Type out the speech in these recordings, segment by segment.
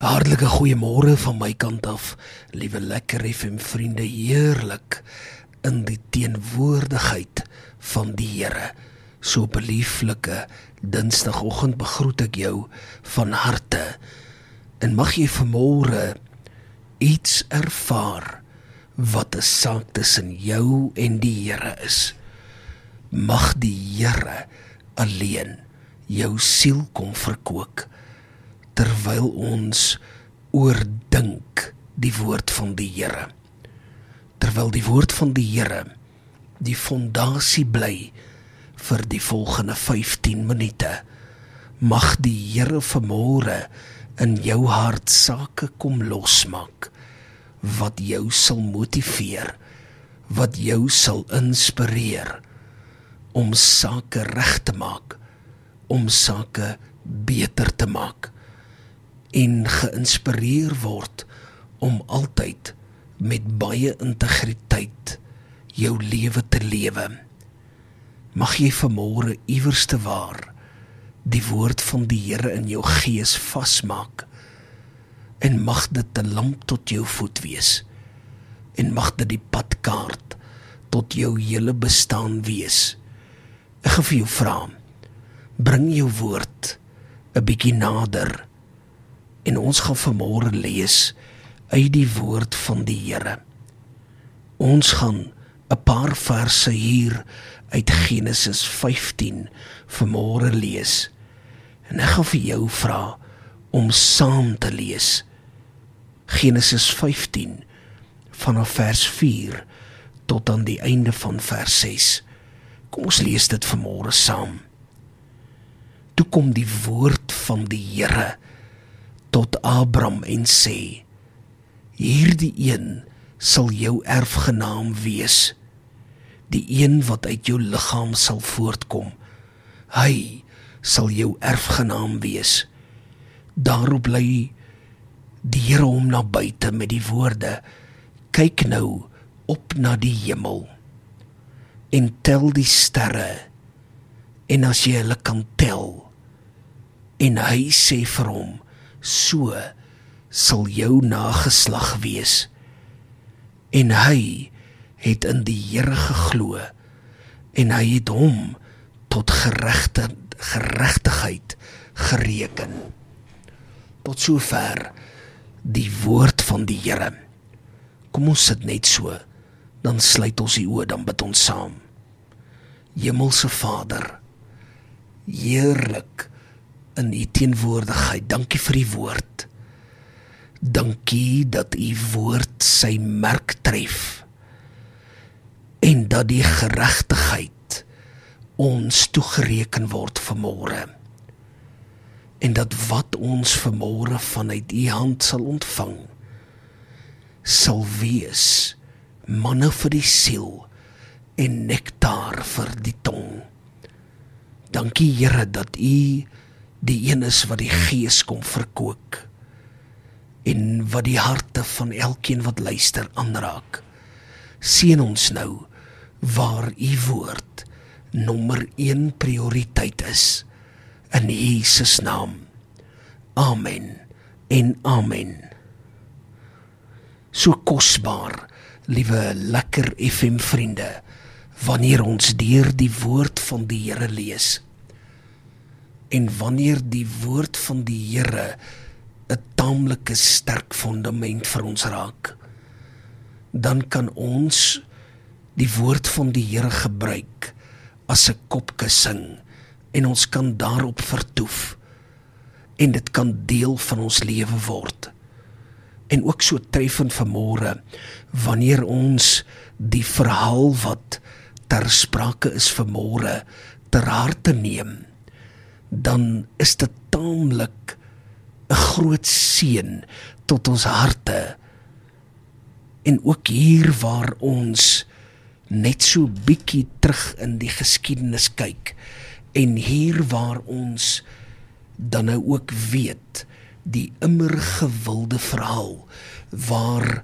Hartlike goeiemôre van my kant af, liewe Lekker FM vriende, heerlik in die teenwoordigheid van die Here. So belieflike Dinsdagoggend begroet ek jou van harte, en mag jy vanmôre iets ervaar wat 'n saak tussen jou en die Here is. Mag die Here alleen jou siel kom verkoop, terwyl ons oordink die woord van die Here. Terwyl die woord van die Here die fondasie bly vir die volgende 15 minute, mag die Here vanmôre in jou hart sake kom losmaak, wat jou sal motiveer, wat jou sal inspireer, om sake reg te maak, om sake beter te maak, en geïnspireer word om altyd met baie integriteit jou lewe te lewe. Mag jy vanmôre iewers te waar die woord van die Here in jou gees vasmaak, en mag dit 'n lamp tot jou voet wees, en mag dit die padkaart tot jou hele bestaan wees. Ek gaan vir jou vra, bring jou woord 'n bietjie nader, en ons gaan vanmôre lees uit die woord van die Here. Ons gaan 'n paar verse hier uit Genesis 15 vanmôre lees, en ek gaan vir jou vra om saam te lees. Genesis 15 vanaf vers 4 tot aan die einde van vers 6. Kom ons lees dit vanmôre saam. Toe kom die woord van die Here tot Abram en sê, hierdie een sal jou erfgenaam wees, die een wat uit jou liggaam sal voortkom, hy sal jou erfgenaam wees. Daarop lei die Here hom na buite met die woorde, kyk nou op na die hemel, en tel die sterre, en as jy hulle kan tel, en hy sê vir hom, so sal jou nageslag wees. En hy het in die Here geglo, en hy het hom tot geregtigheid gereken. Tot sover die woord van die Here. Kom ons sit net so, dan sluit ons die oë, dan bid ons saam. Hemelse Vader, heerlik in u teenwoordigheid, dankie vir die woord. Dankie dat u woord sy merk tref, en dat die geregtigheid ons toegereken word vanmôre, en dat wat ons vanmôre vanuit u hand sal ontvang, sal wees manna vir die siel en nektar vir die tong. Dankie Here dat u die een is wat die gees kom verkoop, en wat die harte van elkeen wat luister aanraak. Seën ons nou waar u woord nommer 1 prioriteit is, in Jesus naam. Amen en amen. So kosbaar, liewe Lekker FM vriende, wanneer ons deur die woord van die Here lees, en wanneer die woord van die Here 'n taamlike sterk fundament vir ons raak, dan kan ons die woord van die Here gebruik as 'n kopkussing, en ons kan daarop vertoef, en dit kan deel van ons lewe word. En ook so treffend vanmôre, wanneer ons die verhaal wat ter sprake is vanmôre ter harte neem, dan is dit taamlik 'n groot seën tot ons harte. En ook hier waar ons net so bietjie terug in die geskiedenis kyk, en hier waar ons dan nou ook weet, die immer gewilde verhaal, waar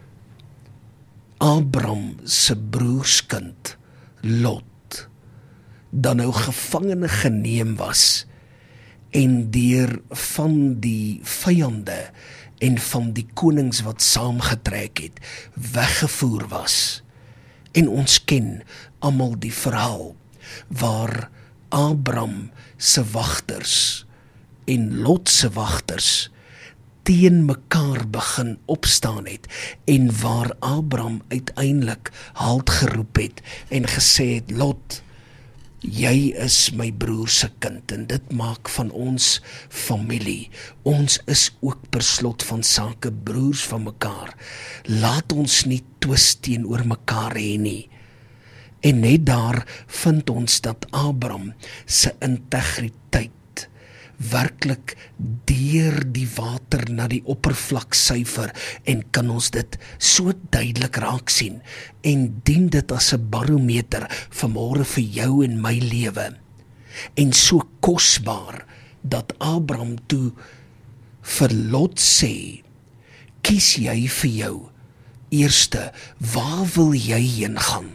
Abram se broerskind Lot dan nou gevangene geneem was, en deur van die vyande en van die konings wat saamgetrek het, weggevoer was. En ons ken almal die verhaal, waar Abram se wagters en Lot se wagters teen mekaar begin opstaan het, en waar Abram uiteindelik halt geroep het, en gesê het, Lot, jy is my broer se kind, en dit maak van ons familie. Ons is ook per slot van sake broers van mekaar. Laat ons nie twis teenoor mekaar hê nie. En net daar vind ons dat Abram se integriteit werklik deur die water na die oppervlak suiwer, en kan ons dit so duidelik raak sien, en dien dit as 'n barometer vanmôre vir jou en my lewe. En so kosbaar, dat Abram toe vir Lot sê, kies jy vir jou, eerste, waar wil jy heen gaan?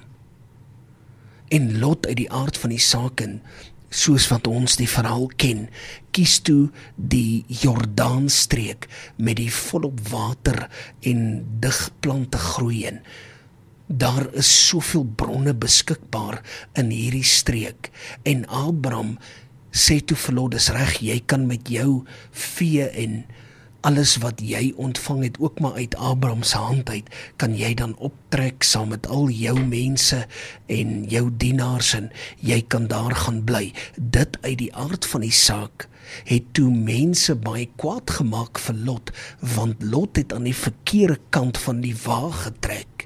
En Lot uit die aard van die saak, soos wat ons die verhaal ken, kies toe die Jordaanstreek met die volop water en digplante groei in. Daar is soveel bronne beskikbaar in hierdie streek, en Abram sê toe vir Lot, dis reg, jy kan met jou vee en alles wat jy ontvang het, ook maar uit Abram se hand uit, kan jy dan optrek saam met al jou mense en jou dienaars, en jy kan daar gaan bly. Dit uit die aard van die saak het toe mense baie kwaad gemaak vir Lot, want Lot het aan die verkeerde kant van die wa getrek.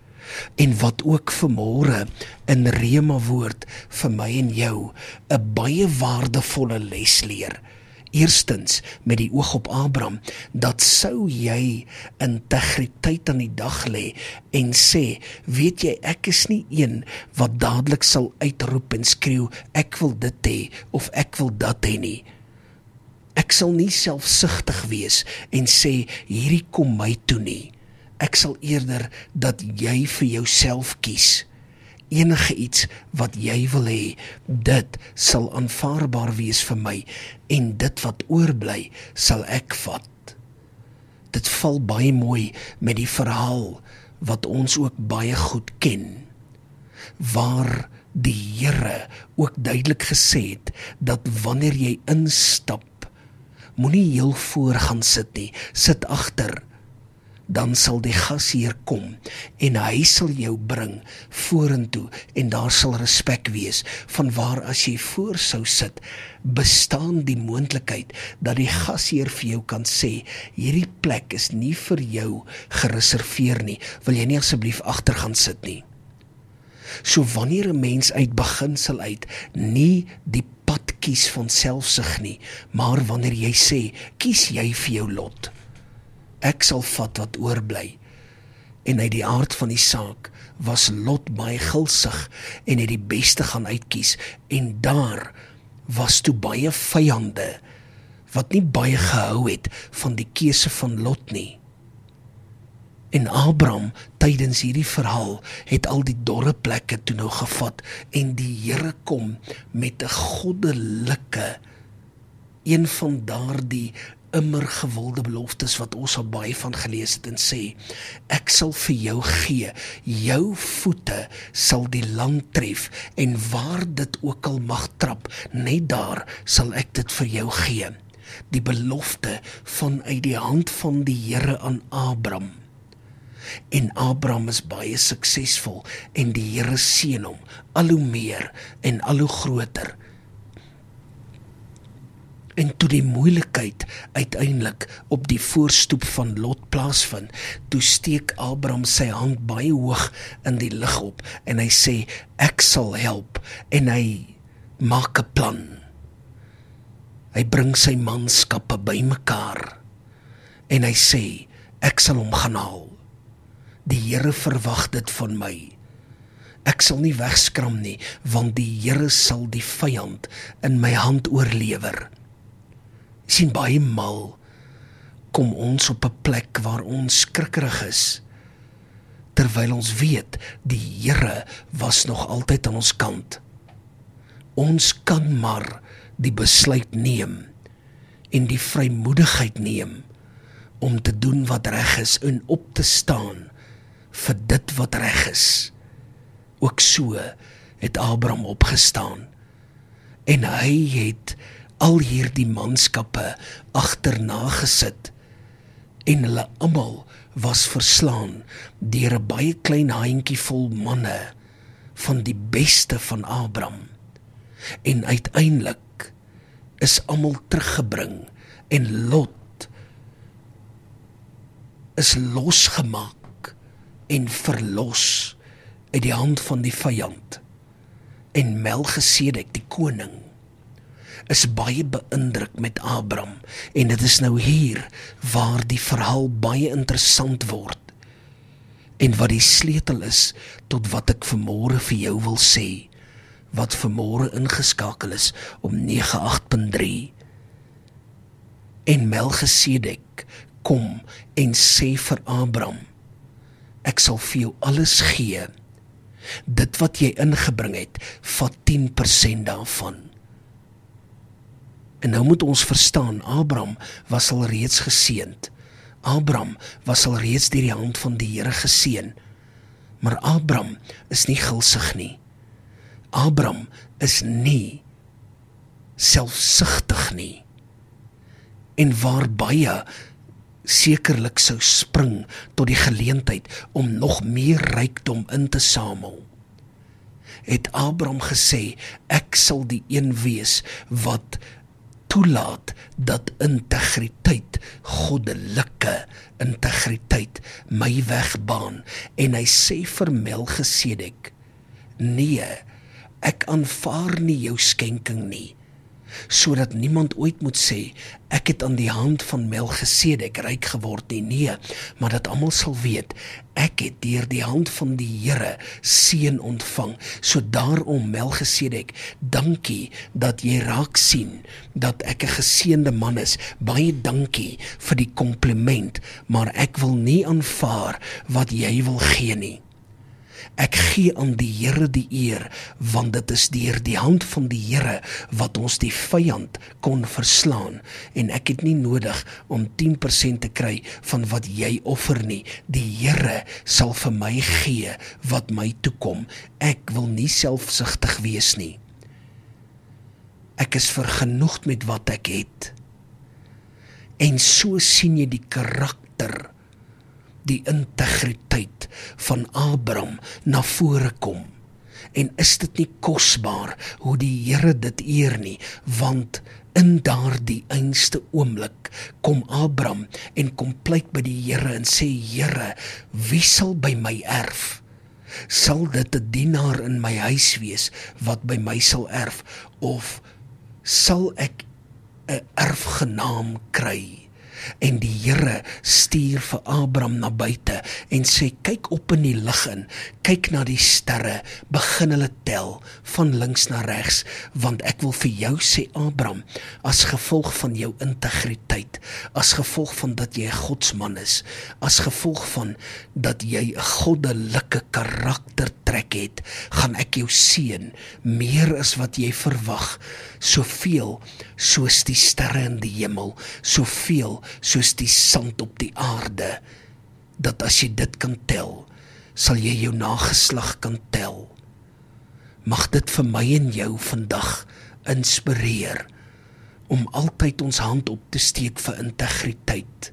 En wat ook vanmôre in Rema woord vir my en jou 'n baie waardevolle les leer. Eerstens, met die oog op Abram, dat sou jy integriteit aan die dag lê en sê, weet jy, ek is nie een wat dadelik sal uitroep en skreeu, ek wil dit hê, of ek wil dat hê nie. Ek sal nie selfsugtig wees en sê, hierdie kom my toe nie. Ek sal eerder dat jy vir jouself kies. Enige iets wat jy wil hê, dit sal aanvaarbaar wees vir my, en dit wat oorbly, sal ek vat. Dit val baie mooi met die verhaal, wat ons ook baie goed ken, waar die Here ook duidelik gesê het, dat wanneer jy instap, moenie heel voor gaan sit nie, sit agter, dan sal die gasheer kom, en hy sal jou bring vorentoe, en daar sal respek wees, vanwaar as jy voor sou sit, bestaan die moontlikheid, dat die gasheer vir jou kan sê, hierdie plek is nie vir jou gereserveer nie, wil jy nie asseblief agter gaan sit nie. So wanneer 'n mens uit beginsel uit nie die pad kies van selfsug nie, maar wanneer jy sê, kies jy vir jou lot, ek sal vat wat oorbly. En uit die aard van die saak was Lot baie gulsig en het die beste gaan uitkies, en daar was toe baie vyande wat nie baie gehou het van die keuse van Lot nie. En Abram tydens hierdie verhaal het al die dorre plekke toe nou gevat, en die Here kom met 'n goddelike, een van daardie immer gewilde beloftes wat ons al baie van gelees het, en sê, ek sal vir jou gee, jou voete sal die land tref, en waar dit ook al mag trap, net daar sal ek dit vir jou gee. Die belofte vanuit die hand van die Here aan Abram. En Abram is baie suksesvol, en die Here seën hom, al hoe meer en al hoe groter. En toe die moeilikheid uiteindelik op die voorstoep van Lot plaasvind, toe steek Abram sy hand baie hoog in die lug op, en hy sê, ek sal help, en hy maak 'n plan. Hy bring sy manskappe bymekaar, en hy sê, ek sal hom gaan haal. Die Here verwag dit van my. Ek sal nie wegskram nie, want die Here sal die vyand in my hand oorlewer. Sien, baie mal kom ons op 'n plek waar ons skrikkerig is, terwyl ons weet, die Here was nog altyd aan ons kant. Ons kan maar die besluit neem, en die vrymoedigheid neem om te doen wat reg is en op te staan vir dit wat reg is. Ook so het Abraham opgestaan en hy het al hierdie manskappe agterna gesit en hulle almal was verslaan deur 'n baie klein handjie vol manne van die beste van Abraham. En uiteindelik is almal teruggebring en Lot is losgemaak en verlos uit die hand van die vyand. En Melchisedek, die koning, is baie beïndruk met Abraham, en dit is nou hier waar die verhaal baie interessant word, en wat die sleutel is tot wat ek vanmôre vir jou wil sê, wat vanmôre ingeskakel is om 98.3. En Melchisedek kom en sê vir Abraham, ek sal vir jou alles gee, dit wat jy ingebring het, vat 10% daarvan. En nou moet ons verstaan, Abraham was al reeds geseënd. Abraham was al reeds deur die hand van die Here geseën. Maar Abraham is nie gulsig nie. Abraham is nie selfsugtig nie. En waar baie sekerlik sou spring tot die geleentheid om nog meer rykdom in te samel, het Abraham gesê, ek sal die een wees wat toelaat dat integriteit, goddelike integriteit, my wegbaan. En hy sê vir Melchisedek, nee, ek aanvaar nie jou skenking nie, sodat niemand ooit moet sê, ek het aan die hand van Melchisedek ryk geword nie, nee, maar dat almal sal weet, ek het deur die hand van die Here seën ontvang, so daarom Melchisedek, dankie dat jy raak sien, dat ek 'n geseënde man is, baie dankie vir die kompliment, maar ek wil nie aanvaar wat jy wil gee nie. Ek gee aan die Here die eer, want dit is deur die hand van die Here wat ons die vyand kon verslaan, en ek het nie nodig om 10% te kry van wat jy offer nie. Die Here sal vir my gee wat my toekom. Ek wil nie selfsugtig wees nie. Ek is vergenoegd met wat ek het. En so sien jy die karakter, die integriteit van Abraham na vore kom. En is dit nie kosbaar hoe die Here dit eer nie, want in daardie einste oomblik kom Abraham en kom pleit by die Here en sê, Here, wie sal by my erf? Sal dit 'n dienaar in my huis wees wat by my sal erf, of sal ek 'n erfgenaam kry? En die Here stuur vir Abraham na buite en sê, kyk op in die lug in, kyk na die sterre, begin hulle tel, van links na regs, want ek wil vir jou sê, Abraham, as gevolg van jou integriteit, as gevolg van dat jy 'n godsman is, as gevolg van dat jy 'n goddelike karaktertrek het, gaan ek jou seën, meer as wat jy verwag, soveel soos die sterre in die hemel, soveel soos die sand op die aarde, dat as jy dit kan tel, sal jy jou nageslag kan tel. Mag dit vir my en jou vandag inspireer, om altyd ons hand op te steek vir integriteit,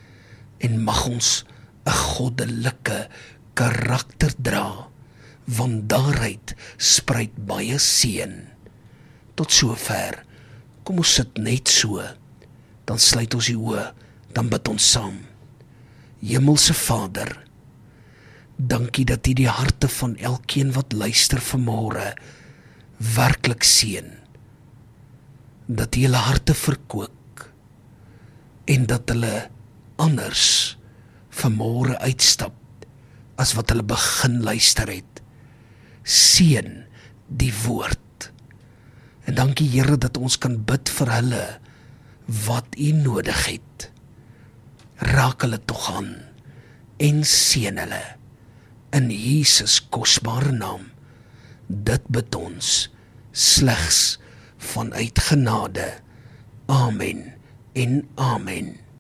en mag ons 'n goddelike karakter dra, want daaruit spruit baie seën. Tot sover, kom ons sit net so, dan sluit ons die oë, dan bid ons saam. Hemelse Vader, dankie dat U die harte van elkeen wat luister vanmôre werklik seën, dat U hulle harte verkoop, en dat hulle anders vanmôre uitstap, as wat hulle begin luister het. Seën die woord. En dankie Here dat ons kan bid vir hulle wat U nodig het. Raak hulle tog aan en seën hulle in Jesus kosbare naam. Dit bid ons slegs vanuit genade. Amen en amen.